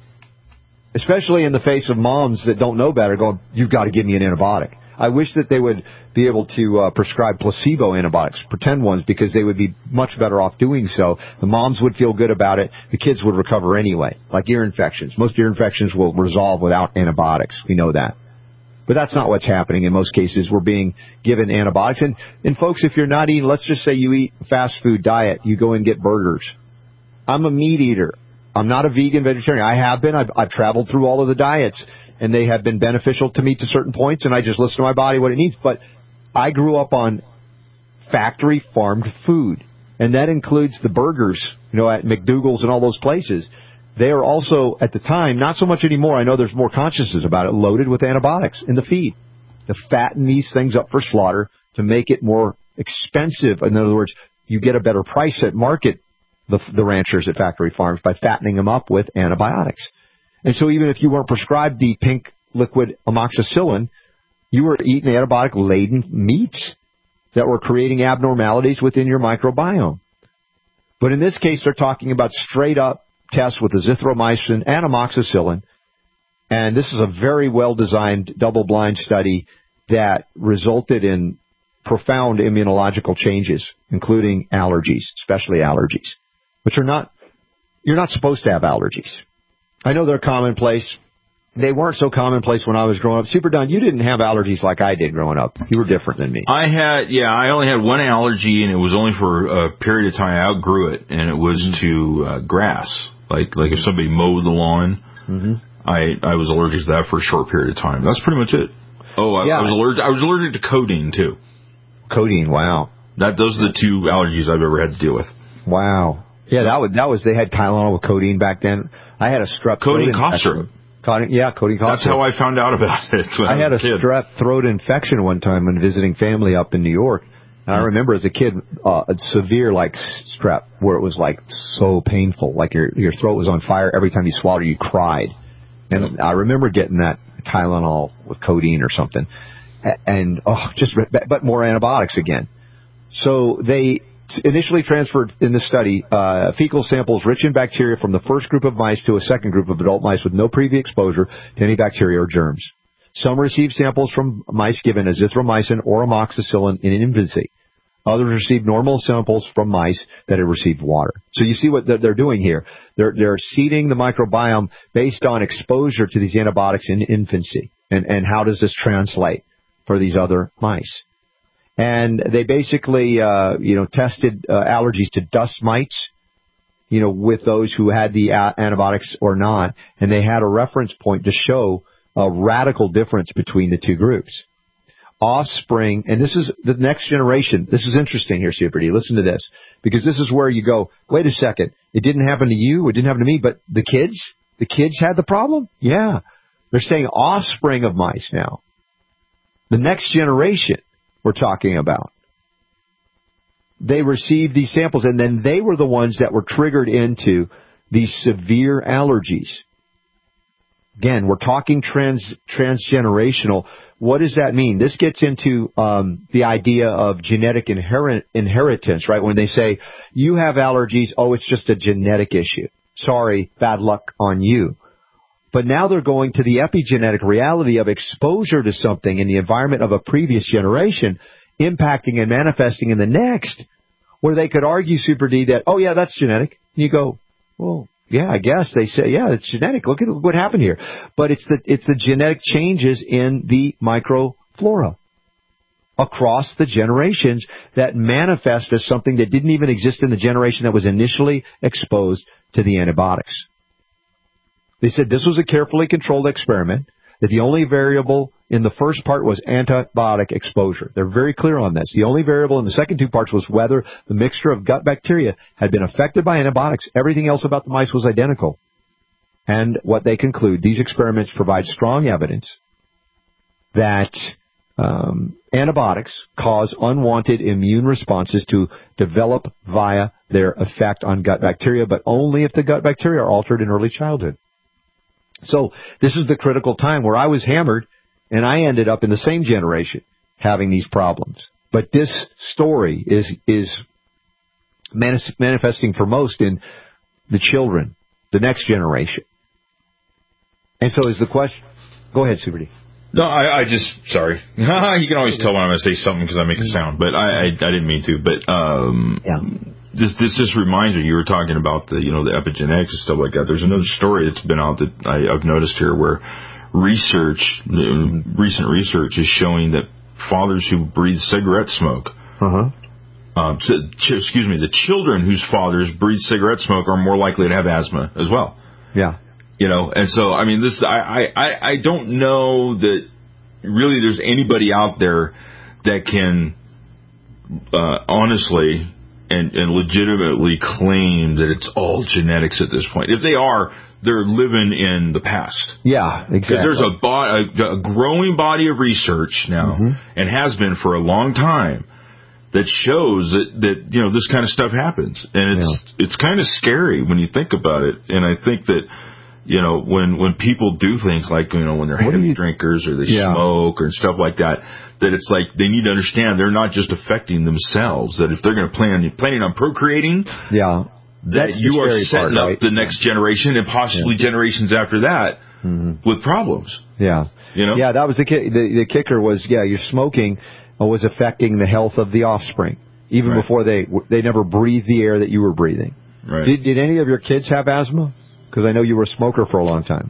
Speaker 8: Especially in the face of moms that don't know better going, you've got to give me an antibiotic. I wish that they would be able to prescribe placebo antibiotics, pretend ones, because they would be much better off doing so. The moms would feel good about it. The kids would recover anyway, like ear infections. Most ear infections will resolve without antibiotics. We know that. But that's not what's happening. In most cases, we're being given antibiotics. And folks, if you're not eating, let's just say you eat a fast food diet, you go and get burgers. I'm a meat eater. I'm not a vegan vegetarian. I have been. I've traveled through all of the diets, and they have been beneficial to me to certain points, and I just listen to my body what it needs. But I grew up on factory farmed food, and that includes the burgers, you know, at McDougal's and all those places. They are also, at the time, not so much anymore, I know there's more consciousness about it, loaded with antibiotics in the feed to fatten these things up for slaughter, to make it more expensive. In other words, you get a better price at market, the ranchers at factory farms, by fattening them up with antibiotics. And so even if you weren't prescribed the pink liquid amoxicillin, you were eating antibiotic-laden meats that were creating abnormalities within your microbiome. But in this case, they're talking about straight-up tests with azithromycin and amoxicillin. And this is a very well-designed double-blind study that resulted in profound immunological changes, including allergies, especially allergies, which you're not supposed to have allergies. I know they're commonplace. They weren't so commonplace when I was growing up. Super Don, you didn't have allergies like I did growing up. You were different than me.
Speaker 9: I only had one allergy, and it was only for a period of time. I outgrew it, and it was to grass. Like if somebody mowed the lawn, I was allergic to that for a short period of time. That's pretty much it. I was allergic to codeine too.
Speaker 8: Codeine, wow.
Speaker 9: Those are the two allergies I've ever had to deal with.
Speaker 8: Wow. Yeah, that was they had Tylenol with codeine back then. I had a strep
Speaker 9: codeine cough syrup.
Speaker 8: Codeine cough syrup.
Speaker 9: That's how I found out about it.
Speaker 8: I had a strep throat infection one time when visiting family up in New York. And I remember as a kid, a severe like strep, where it was like so painful, like your throat was on fire every time you swallowed, you cried. And I remember getting that Tylenol with codeine or something, and but more antibiotics again. So they initially transferred in the study fecal samples rich in bacteria from the first group of mice to a second group of adult mice with no previous exposure to any bacteria or germs. Some received samples from mice given azithromycin or amoxicillin in infancy. Others received normal samples from mice that had received water. So you see what they're doing here. They're seeding the microbiome based on exposure to these antibiotics in infancy. And how does this translate for these other mice? And they basically, tested allergies to dust mites, with those who had the antibiotics or not. And they had a reference point to show a radical difference between the two groups. Offspring, and this is the next generation. This is interesting here, Super D. Listen to this, because this is where you go, wait a second, it didn't happen to you, it didn't happen to me, but the kids had the problem? Yeah. They're saying offspring of mice now. The next generation we're talking about. They received these samples, and then they were the ones that were triggered into these severe allergies. Again, we're talking transgenerational. What does that mean? This gets into the idea of genetic inheritance, right? When they say, you have allergies, it's just a genetic issue. Sorry, bad luck on you. But now they're going to the epigenetic reality of exposure to something in the environment of a previous generation, impacting and manifesting in the next, where they could argue, Super D, that, that's genetic. And you go, well, yeah, I guess. They say, yeah, it's genetic. Look at what happened here. But it's the genetic changes in the microflora across the generations that manifest as something that didn't even exist in the generation that was initially exposed to the antibiotics. They said this was a carefully controlled experiment, that the only variable in the first part was antibiotic exposure. They're very clear on this. The only variable in the second two parts was whether the mixture of gut bacteria had been affected by antibiotics. Everything else about the mice was identical. And what they conclude, these experiments provide strong evidence that antibiotics cause unwanted immune responses to develop via their effect on gut bacteria, but only if the gut bacteria are altered in early childhood. So this is the critical time where I was hammered, and I ended up in the same generation having these problems. But this story is manifesting for most in the children, the next generation. And so is the question... Go ahead, Super D.
Speaker 9: No, I just... Sorry. You can always tell when I'm going to say something because I make a sound, but I didn't mean to. But This just reminds me, you were talking about the epigenetics and stuff like that. There's another story that's been out that I've noticed here where recent research is showing that fathers who breathe cigarette smoke, the children whose fathers breathe cigarette smoke are more likely to have asthma as well.
Speaker 8: Yeah.
Speaker 9: And so, I mean, I don't know that really there's anybody out there that can honestly and legitimately claim that it's all genetics at this point. If they are, they're living in the past.
Speaker 8: Yeah, exactly.
Speaker 9: Because there's a growing body of research now, and has been for a long time, that shows that this kind of stuff happens, and it's kind of scary when you think about it. And I think that when people do things like when they're heavy drinkers or they smoke or stuff like that, that it's like they need to understand they're not just affecting themselves. That if they're going to planning on procreating, that you are setting up the next generation and possibly generations after that with problems.
Speaker 8: Yeah, that was the kicker was your smoking was affecting the health of the offspring even before they never breathed the air that you were breathing.
Speaker 9: Right.
Speaker 8: Did any of your kids have asthma? Because I know you were a smoker for a long time.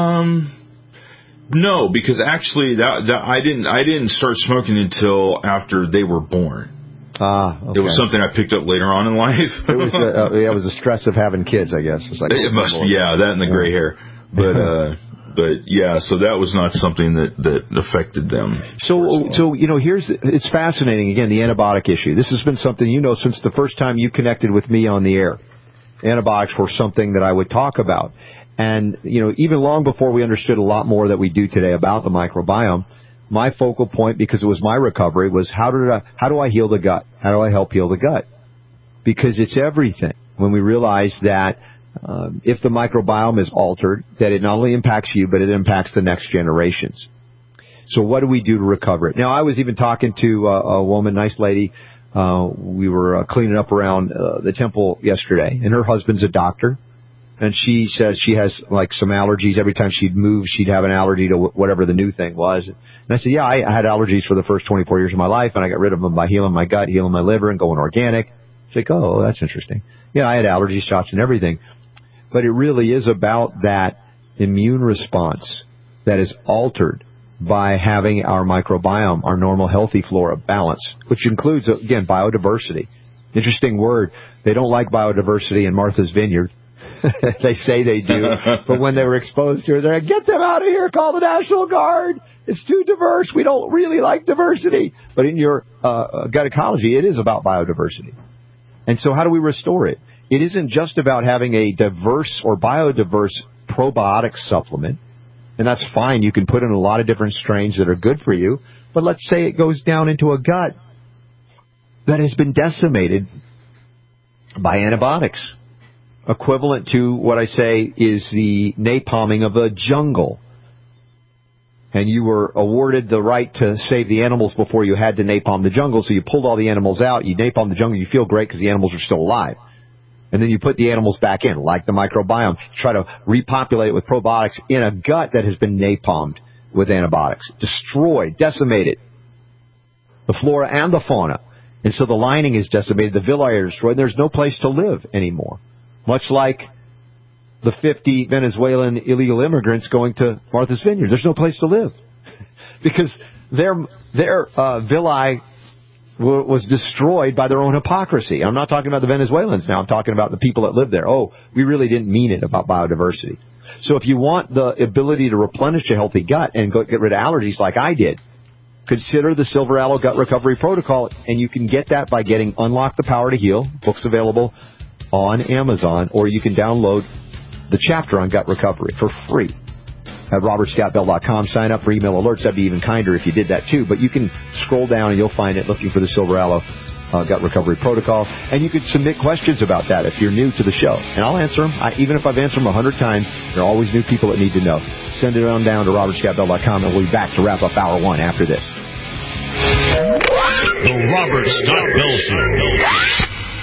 Speaker 9: No, because actually I didn't start smoking until after they were born.
Speaker 8: Okay.
Speaker 9: It was something I picked up later on in life.
Speaker 8: It was the stress of having kids, I guess.
Speaker 9: It must be, that and the gray hair. But so that was not something that affected them.
Speaker 8: So it's fascinating again, the antibiotic issue. This has been something since the first time you connected with me on the air. Antibiotics were something that I would talk about. And, even long before we understood a lot more that we do today about the microbiome, my focal point, because it was my recovery, was how do I heal the gut? How do I help heal the gut? Because it's everything. When we realize that if the microbiome is altered, that it not only impacts you, but it impacts the next generations. So what do we do to recover it? Now, I was even talking to a woman, nice lady, we were cleaning up around the temple yesterday, and her husband's a doctor. And she says she has like some allergies. Every time she'd move, she'd have an allergy to whatever the new thing was. And I said, yeah, I had allergies for the first 24 years of my life, and I got rid of them by healing my gut, healing my liver, and going organic. She's like, oh, that's interesting. Yeah, I had allergy shots and everything. But it really is about that immune response that is altered by having our microbiome, our normal healthy flora balanced, which includes, again, biodiversity. Interesting word. They don't like biodiversity in Martha's Vineyard. They say they do, but when they were exposed to it, they're like, get them out of here, call the National Guard. It's too diverse. We don't really like diversity. But in your gut ecology, it is about biodiversity. And so how do we restore it? It isn't just about having a diverse or biodiverse probiotic supplement, and that's fine. You can put in a lot of different strains that are good for you, but let's say it goes down into a gut that has been decimated by antibiotics. Equivalent to what I say is the napalming of a jungle. And you were awarded the right to save the animals before you had to napalm the jungle, so you pulled all the animals out, you napalm the jungle, you feel great because the animals are still alive. And then you put the animals back in, like the microbiome. Try to repopulate it with probiotics in a gut that has been napalmed with antibiotics. Destroyed, decimated. The flora and the fauna. And so the lining is decimated, the villi are destroyed, and there's no place to live anymore. Much like the 50 Venezuelan illegal immigrants going to Martha's Vineyard. There's no place to live because their villi was destroyed by their own hypocrisy. I'm not talking about the Venezuelans now. I'm talking about the people that live there. Oh, we really didn't mean it about biodiversity. So if you want the ability to replenish a healthy gut and get rid of allergies like I did, consider the Silver Aloe Gut Recovery Protocol, and you can get that by getting Unlock the Power to Heal. Books available on Amazon, or you can download the chapter on gut recovery for free at robertscottbell.com. Sign up for email alerts. That'd be even kinder if you did that too. But you can scroll down and you'll find it looking for the Silver Aloe Gut Recovery Protocol. And you can submit questions about that if you're new to the show. And I'll answer them. Even if I've answered them 100 times, there are always new people that need to know. Send it on down to robertscottbell.com, and we'll be back to wrap up hour one after this.
Speaker 3: The Robert Scott Bell Show.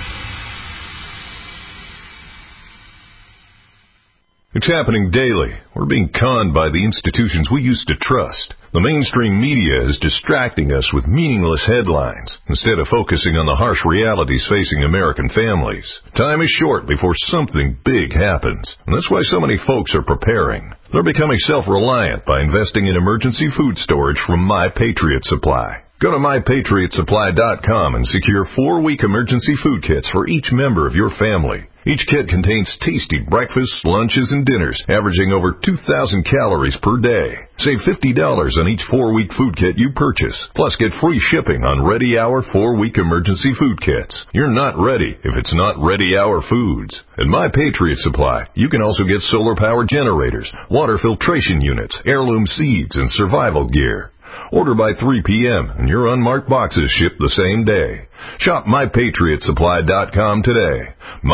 Speaker 1: It's happening daily. We're being conned by the institutions we used to trust. The mainstream media is distracting us with meaningless headlines instead of focusing on the harsh realities facing American families. Time is short before something big happens, and that's why so many folks are preparing. They're becoming self-reliant by investing in emergency food storage from My Patriot Supply. Go to MyPatriotSupply.com and secure 4-week emergency food kits for each member of your family. Each kit contains tasty breakfasts, lunches, and dinners, averaging over 2,000 calories per day. Save $50 on each 4-week food kit you purchase. Plus, get free shipping on Ready Hour 4-week emergency food kits. You're not ready if it's not Ready Hour foods. At My Patriot Supply, you can also get solar power generators, water filtration units, heirloom seeds, and survival gear. Order by 3 p.m. and your unmarked boxes ship the same day. Shop MyPatriotSupply.com today.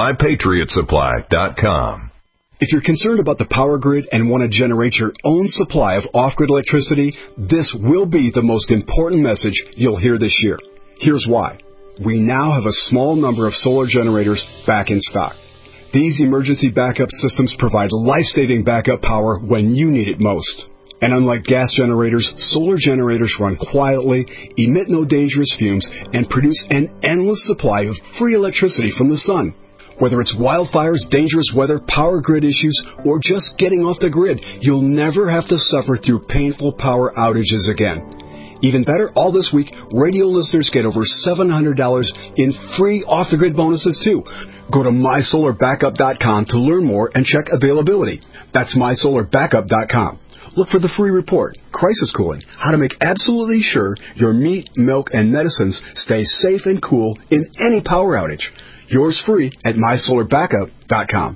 Speaker 1: MyPatriotSupply.com.
Speaker 2: If you're concerned about the power grid and want to generate your own supply of off-grid electricity, this will be the most important message you'll hear this year. Here's why. We now have a small number of solar generators back in stock. These emergency backup systems provide life-saving backup power when you need it most. And unlike gas generators, solar generators run quietly, emit no dangerous fumes, and produce an endless supply of free electricity from the sun. Whether it's wildfires, dangerous weather, power grid issues, or just getting off the grid, you'll never have to suffer through painful power outages again. Even better, all this week, radio listeners get over $700 in free off-the-grid bonuses too. Go to MySolarBackup.com to learn more and check availability. That's MySolarBackup.com. Look for the free report, Crisis Cooling, how to make absolutely sure your meat, milk, and medicines stay safe and cool in any power outage. Yours free at MySolarBackup.com.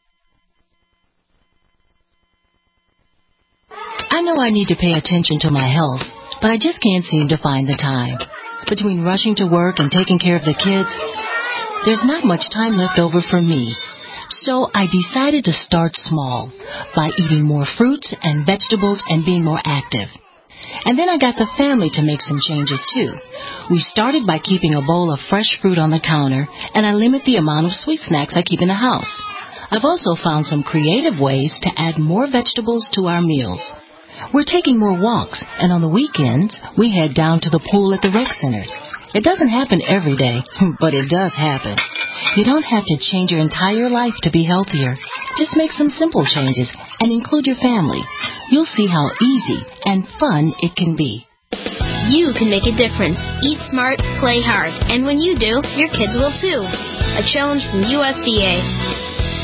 Speaker 4: I know I need to pay attention to my health, but I just can't seem to find the time. Between rushing to work and taking care of the kids, there's not much time left over for me. So I decided to start small by eating more fruits and vegetables and being more active. And then I got the family to make some changes, too. We started by keeping a bowl of fresh fruit on the counter, and I limit the amount of sweet snacks I keep in the house. I've also found some creative ways to add more vegetables to our meals. We're taking more walks, and on the weekends, we head down to the pool at the rec center. It doesn't happen every day, but it does happen. You don't have to change your entire life to be healthier. Just make some simple changes and include your family. You'll see how easy and fun it can be.
Speaker 5: You can make a difference. Eat smart, play hard. And when you do, your kids will too. A challenge from USDA.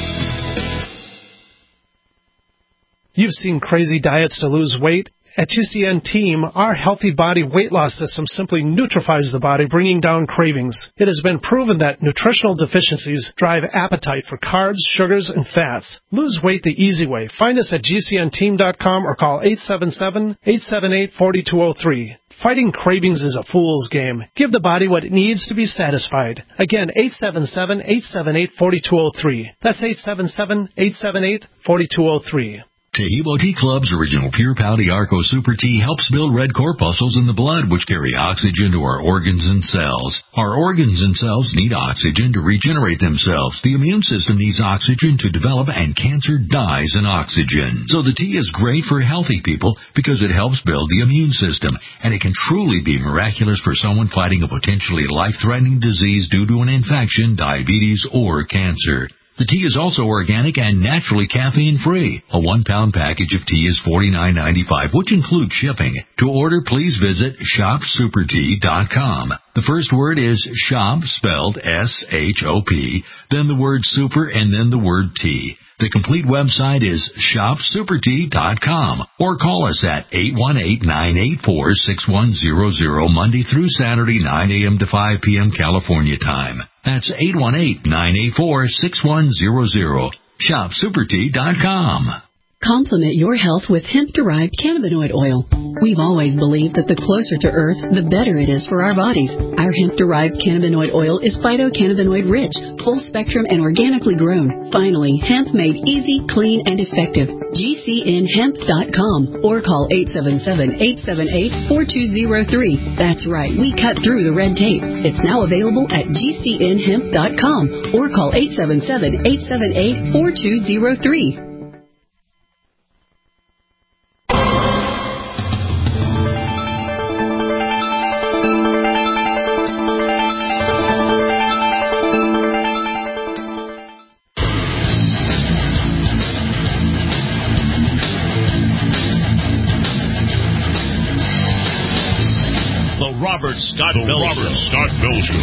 Speaker 23: You've seen crazy diets to lose weight. At GCN Team, our healthy body weight loss system simply neutralifies the body, bringing down cravings. It has been proven that nutritional deficiencies drive appetite for carbs, sugars, and fats. Lose weight the easy way. Find us at GCNteam.com or call 877-878-4203. Fighting cravings is a fool's game. Give the body what it needs to be satisfied. Again, 877-878-4203. That's 877-878-4203.
Speaker 6: Tahibo Tea Club's original Pure Pouty Arco Super Tea helps build red corpuscles in the blood, which carry oxygen to our organs and cells. Our organs and cells need oxygen to regenerate themselves. The immune system needs oxygen to develop, and cancer dies in oxygen. So the tea is great for healthy people because it helps build the immune system, and it can truly be miraculous for someone fighting a potentially life-threatening disease due to an infection, diabetes, or cancer. The tea is also organic and naturally caffeine-free. A 1-pound package of tea is $49.95, which includes shipping. To order, please visit shopsupertea.com. The first word is shop, spelled S-H-O-P, then the word super, and then the word tea. The complete website is shopsupertea.com, or call us at 818-984-6100 Monday through Saturday, 9 a.m. to 5 p.m. California time. That's 818-984-6100. shopsupertea.com.
Speaker 7: Complement your health with hemp-derived cannabinoid oil. We've always believed that the closer to Earth, the better it is for our bodies. Our hemp-derived cannabinoid oil is phytocannabinoid-rich, full-spectrum, and organically grown. Finally, hemp made easy, clean, and effective. GCNhemp.com or call 877-878-4203. That's right, we cut through the red tape. It's now available at GCNhemp.com or call 877-878-4203.
Speaker 3: Robert Scott Bell Show.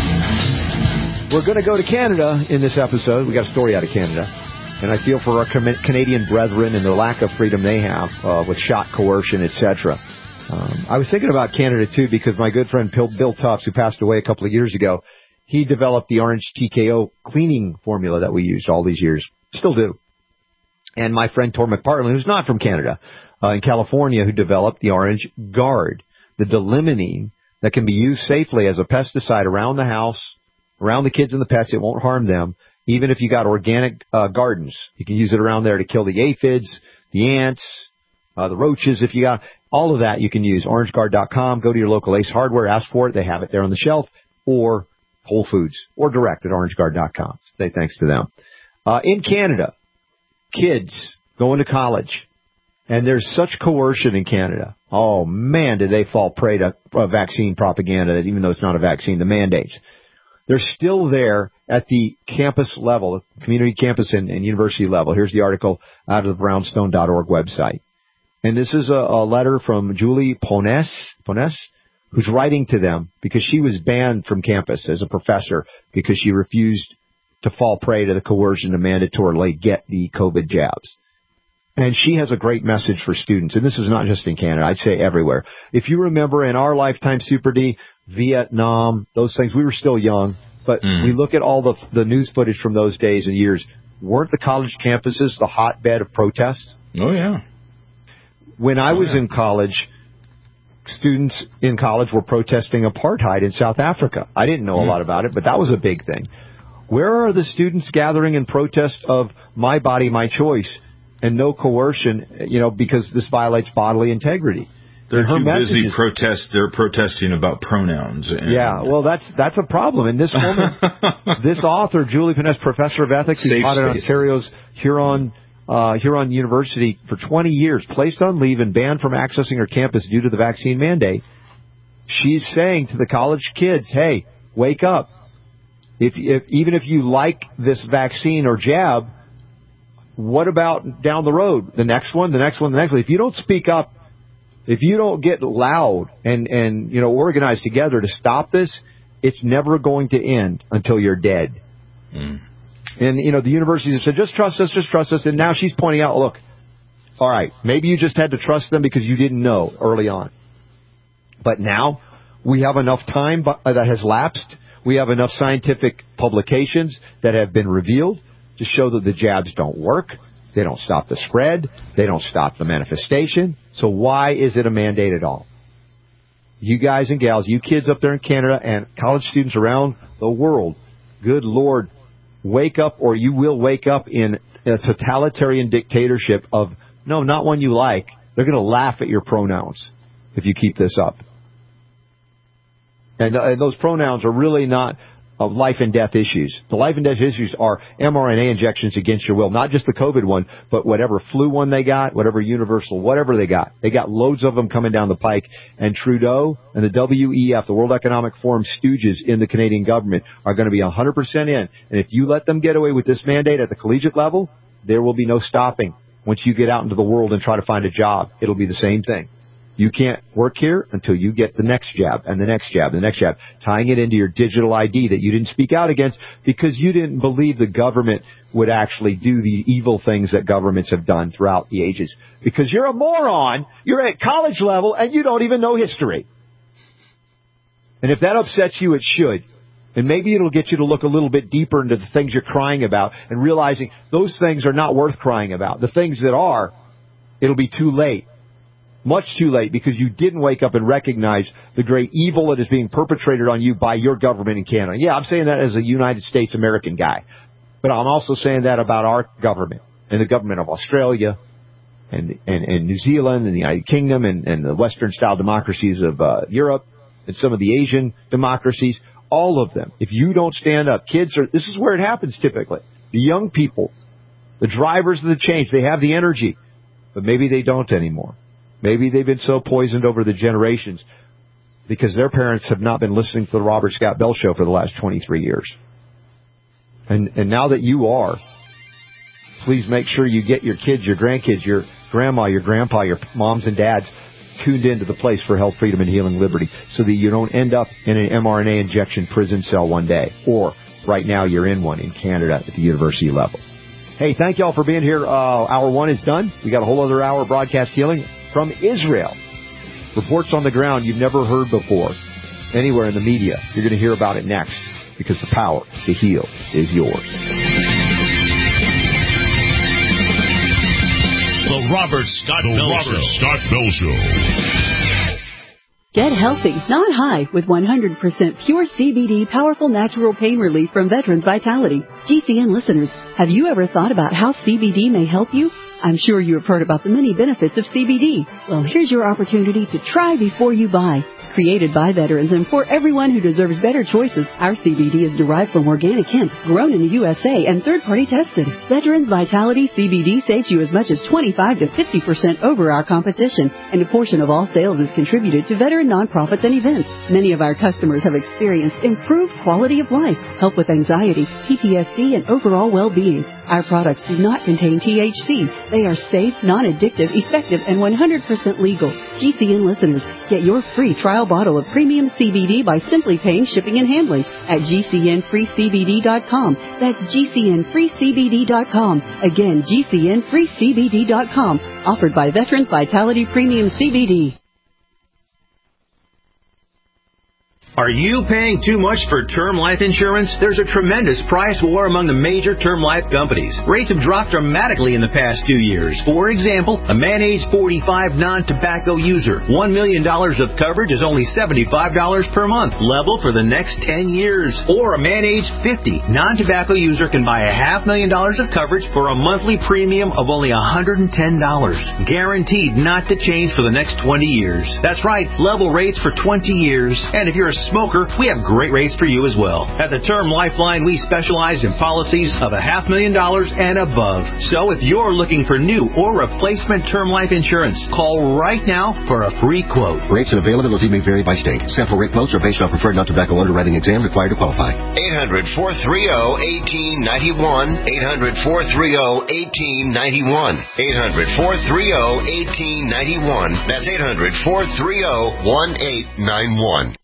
Speaker 8: We're going to go to Canada in this episode. We got a story out of Canada, and I feel for our Canadian brethren and the lack of freedom they have with shot coercion, etc. I was thinking about Canada too because my good friend Bill Tufts, who passed away a couple of years ago, he developed the Orange TKO cleaning formula that we used all these years, still do. And my friend Tor McPartland, who's not from Canada, in California, who developed the Orange Guard, the delimonene that can be used safely as a pesticide around the house, around the kids and the pets. It won't harm them. Even if you got organic gardens, you can use it around there to kill the aphids, the ants, the roaches. If you got all of that, you can use OrangeGuard.com. Go to your local Ace Hardware, ask for it. They have it there on the shelf, or Whole Foods, or direct at OrangeGuard.com. Say thanks to them. In Canada, kids going to college. And there's such coercion in Canada. Oh, man, did they fall prey to vaccine propaganda, even though it's not a vaccine, the mandates. They're still there at the campus level, community campus and university level. Here's the article out of the brownstone.org website. And this is a letter from Julie Pones, who's writing to them because she was banned from campus as a professor because she refused to fall prey to the coercion to mandatorily get the COVID jabs. And she has a great message for students. And this is not just in Canada. I'd say everywhere. If you remember in our lifetime, Super D, Vietnam, those things, we were still young. But we look at all the news footage from those days and years. Weren't the college campuses the hotbed of protest?
Speaker 9: Oh, yeah.
Speaker 8: When I was in college, students in college were protesting apartheid in South Africa. I didn't know a lot about it, but that was a big thing. Where are the students gathering in protest of my body, my choice? And no coercion, because this violates bodily integrity.
Speaker 9: They're
Speaker 8: her
Speaker 9: too busy
Speaker 8: messages,
Speaker 9: They're protesting about pronouns.
Speaker 8: Yeah, well, that's a problem. And this woman, this author, Julie Paness, professor of ethics, who taught at Ontario's Huron University for 20 years, placed on leave and banned from accessing her campus due to the vaccine mandate. She's saying to the college kids, "Hey, wake up! Even if you like this vaccine or jab, what about down the road? The next one, the next one, the next one. If you don't speak up, if you don't get loud and organize together to stop this, it's never going to end until you're dead." And the universities have said, just trust us. And now she's pointing out, look, all right, maybe you just had to trust them because you didn't know early on. But now we have enough time that has lapsed. We have enough scientific publications that have been revealed to show that the jabs don't work. They don't stop the spread. They don't stop the manifestation. So why is it a mandate at all? You guys and gals, you kids up there in Canada and college students around the world, good Lord, wake up, or you will wake up in a totalitarian dictatorship of, no, not one you like. They're going to laugh at your pronouns if you keep this up. And those pronouns are really not life and death issues. The life and death issues are mRNA injections against your will, not just the COVID one, but whatever flu one they got, whatever universal, whatever they got. They got loads of them coming down the pike. And Trudeau and the WEF, the World Economic Forum stooges in the Canadian government, are going to be 100% in. And if you let them get away with this mandate at the collegiate level, there will be no stopping. Once you get out into the world and try to find a job, it'll be the same thing. You can't work here until you get the next jab and the next jab and the next jab, tying it into your digital ID that you didn't speak out against because you didn't believe the government would actually do the evil things that governments have done throughout the ages. Because you're a moron, you're at college level, and you don't even know history. And if that upsets you, it should. And maybe it'll get you to look a little bit deeper into the things you're crying about and realizing those things are not worth crying about. The things that are, it'll be too late. Much too late, because you didn't wake up and recognize the great evil that is being perpetrated on you by your government in Canada. Yeah, I'm saying that as a United States American guy. But I'm also saying that about our government and the government of Australia and New Zealand and the United Kingdom and the Western-style democracies of Europe and some of the Asian democracies, all of them. If you don't stand up, this is where it happens typically. The young people, the drivers of the change, they have the energy, but maybe they don't anymore. Maybe they've been so poisoned over the generations because their parents have not been listening to the Robert Scott Bell Show for the last 23 years. And now that you are, please make sure you get your kids, your grandkids, your grandma, your grandpa, your moms and dads tuned into the place for health, freedom, and healing liberty so that you don't end up in an mRNA injection prison cell one day. Or right now you're in one in Canada at the university level. Hey, thank you all for being here. Hour one is done. We got a whole other hour of broadcast healing from Israel. Reports on the ground you've never heard before anywhere in the media. You're going to hear about it next because the power to heal is yours.
Speaker 3: The Robert Scott Bell Show.
Speaker 7: Get healthy, not high, with 100% pure CBD powerful natural pain relief from Veterans Vitality. GCN listeners, have you ever thought about how CBD may help you? I'm sure you have heard about the many benefits of CBD. Well, here's your opportunity to try before you buy. Created by veterans and for everyone who deserves better choices, our CBD is derived from organic hemp, grown in the USA, and third-party tested. Veterans Vitality CBD saves you as much as 25 to 50% over our competition, and a portion of all sales is contributed to veteran nonprofits and events. Many of our customers have experienced improved quality of life, help with anxiety, PTSD, and overall well-being. Our products do not contain THC. They are safe, non-addictive, effective, and 100% legal. GCN listeners, get your free trial bottle of premium CBD by simply paying shipping and handling at GCNFreeCBD.com. That's GCNFreeCBD.com. Again, GCNFreeCBD.com. Offered by Veterans Vitality Premium CBD.
Speaker 21: Are you paying too much for term life insurance? There's a tremendous price war among the major term life companies. Rates have dropped dramatically in the past 2 years. For example, a man age 45 non-tobacco user, $1 million of coverage is only $75 per month, level for the next 10 years. Or a man age 50 non-tobacco user can buy $500,000 of coverage for a monthly premium of only $110, guaranteed not to change for the next 20 years. That's right, level rates for 20 years. And if you're a smoker, we have great rates for you as well. At the Term Lifeline, we specialize in policies of $500,000 and above. So if you're looking for new or replacement term life insurance, call right now for a free quote.
Speaker 22: Rates and availability may vary by state. Sample rate quotes are based on preferred non-tobacco underwriting exam required to qualify.
Speaker 10: 800-430-1891. 800-430-1891. 800-430-1891. That's 800-430-1891.